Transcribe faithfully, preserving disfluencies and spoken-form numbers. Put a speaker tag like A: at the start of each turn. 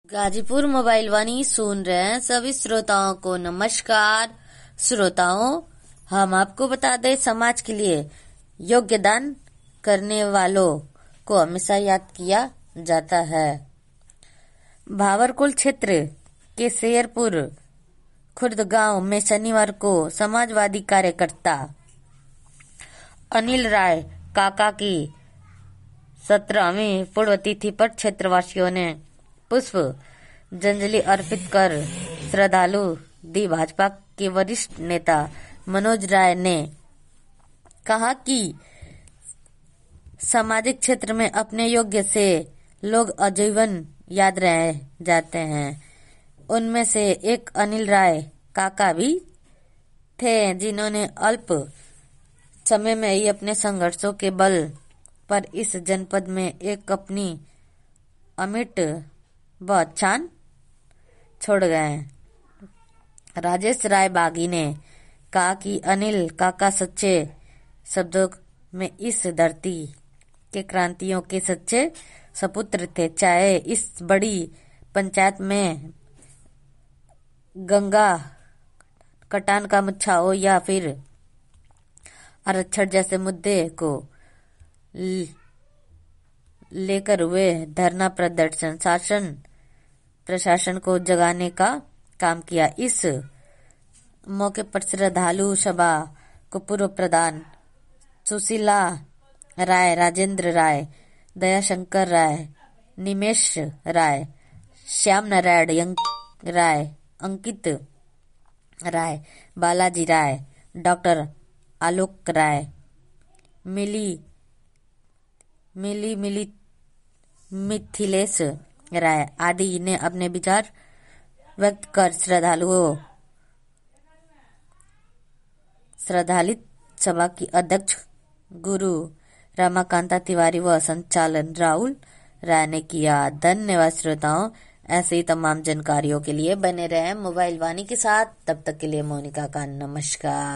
A: Ghazipur mobile वाणी सुन रहे हैं सभी श्रोताओं को नमस्कार। श्रोताओं, हम आपको बता दें, समाज के लिए योगदान करने वालों को हमेशा याद किया जाता है। भावरकुल क्षेत्र के शेरपुर खुर्द गांव में शनिवार को समाजवादी कार्यकर्ता अनिल राय काका की सत्रहवीं पुण्यतिथि पर क्षेत्रवासियों ने पुष्प जंजलि अर्पित कर श्रद्धालु दी। भाजपा के वरिष्ठ नेता मनोज राय ने कहा कि सामाजिक क्षेत्र में अपने योग्य से लोग आजीवन याद रह जाते हैं। उनमें से एक अनिल राय काका भी थे, जिन्होंने अल्प समय में ही अपने संघर्षों के बल पर इस जनपद में एक अपनी अमिट पहचान छोड़ गए। राजेश राय बागी ने कहा कि अनिल काका सच्चे शब्दों में इस धरती के क्रांतियों के सच्चे सपुत्र थे। चाहे इस बड़ी पंचायत में गंगा कटान का मुद्दा हो या फिर आरक्षण जैसे मुद्दे को लेकर हुए धरना प्रदर्शन, शासन प्रशासन को जगाने का काम किया। इस मौके पर श्रद्धालु सभा को पूर्व प्रधान सुशीला राय, राजेंद्र राय, दयाशंकर राय, निमेश राय, श्याम नारायण राय, अंकित राय, बालाजी राय, डॉक्टर आलोक राय, मिली मिली मिली मिथिलेश राय आदि ने अपने विचार व्यक्त कर श्रद्धालुओं श्रद्धालित सभा की अध्यक्ष गुरु रमाकांता तिवारी व संचालन राहुल राय ने किया। धन्यवाद श्रोताओं, ऐसे ही तमाम जानकारियों के लिए बने रहें मोबाइल वाणी के साथ। तब तक के लिए मोनिका का नमस्कार।